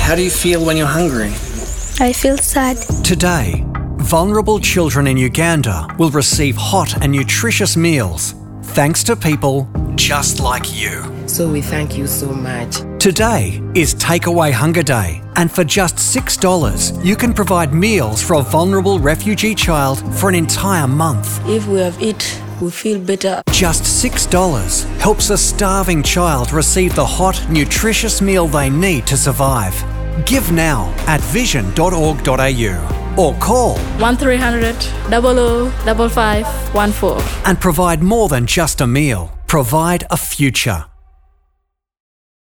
How do you feel when you're hungry? I feel sad. Today, vulnerable children in Uganda will receive hot and nutritious meals thanks to people just like you. So we thank you so much. Today is Takeaway Hunger Day, and for just $6, you can provide meals for a vulnerable refugee child for an entire month. If we have eat, we feel better. Just $6 helps a starving child receive the hot, nutritious meal they need to survive. Give now at vision.org.au or call 1300 00 5514 and provide more than just a meal. Provide a future.